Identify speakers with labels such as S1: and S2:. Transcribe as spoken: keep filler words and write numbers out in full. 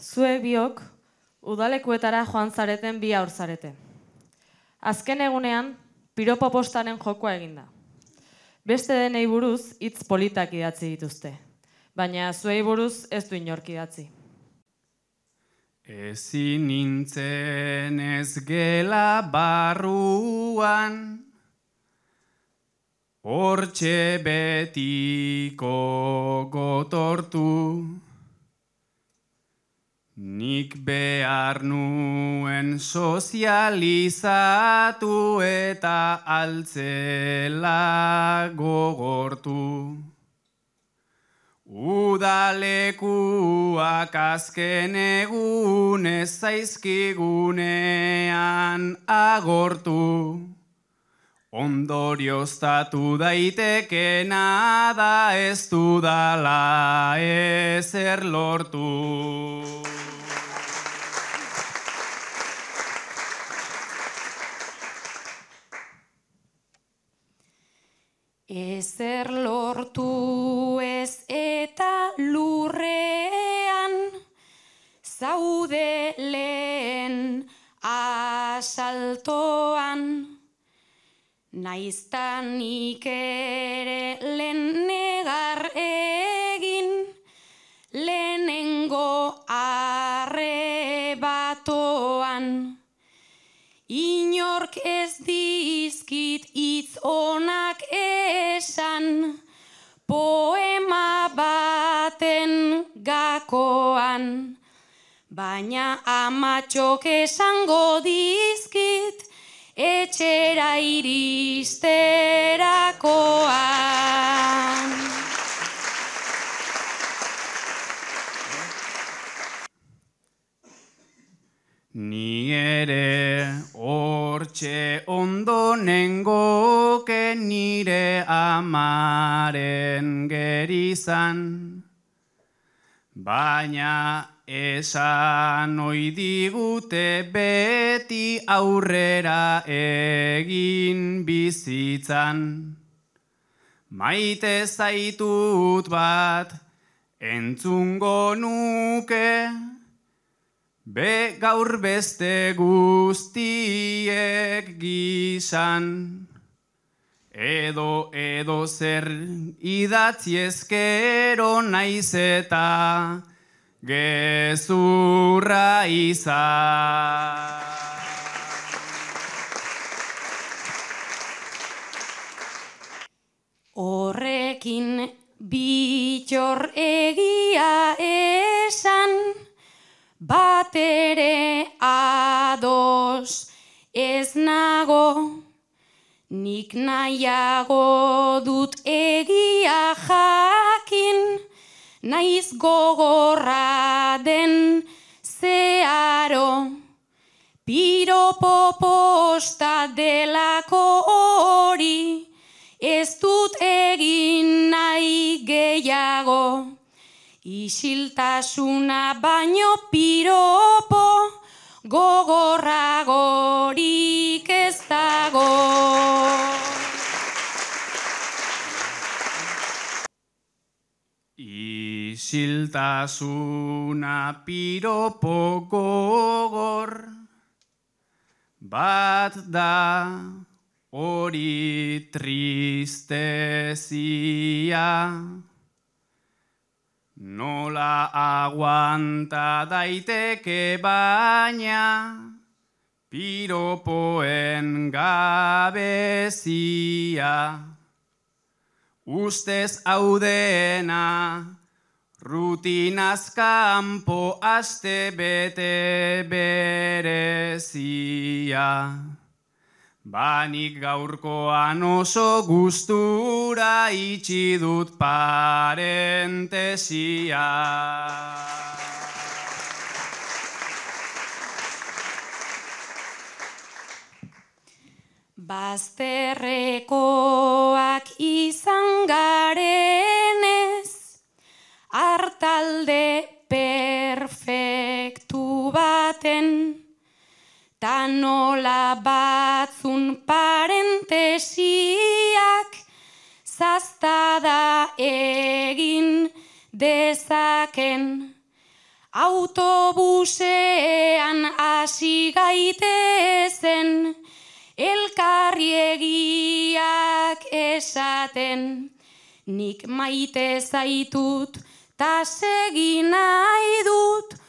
S1: Zuek biok, udalekuetara joan zareten bi haur zarete. Azken egunean, piropo postaren jokoa eginda. Beste denei buruz hitz politak idatzi dituzte, baina zuei buruz ez du inork idatzi.
S2: Ezin nintzen ez gela barruan, hortxe betiko gotortu, nik behar nuen sozializatu eta altzela gogortu. Udalekuak azken egunez zaizkigunean agortu, ondorioztatu daitekena da ez dudala ezer lortu.
S3: Ezer lortu ez eta lurrean, zaude lehen asaltoan, naiztanik ere lehen negar egin, lehenengo arrebatoan. Inork ez dizkit hitz onak esan, poema baten gakoan, baina amatxok esango dizkit etxera iristerakoan.
S2: Ni ere hortxe ondo nengoke nire amaren gerizan, baina esan ohi digute beti aurrera egin bizitzan. Maite zaitut bat entzungo nuke, be gaur beste guztiek gizan, edo edo zer idatzi ezkero naiz eta gezurra izan.
S3: Horrekin bitxor egia esan, bat ere ados ez nago, nik nahiago dut egia jakin, naiz gogorra den zeharo, piropo posta delako hori, ez dut egin nahi gehiago. Isiltasuna baino piropo gogorragorik ez dago.
S2: Isiltasuna piropo gogor bat da hori tristezia. Nola aguanta daiteke baina piropoen gabezia. Ustez haudena rutinaz kanpo aste bete berezia. Banik gaurkoan oso gustura itxi dut parentesia.
S3: Bazterrekoak izan garenez, hartalde perfektu baten, ta nola batzun parentesiak zaztada egin dezaken, autobusean hasi gaitezen, elkarri egiak esaten, nik maite zaitut, ta segi nahi dut,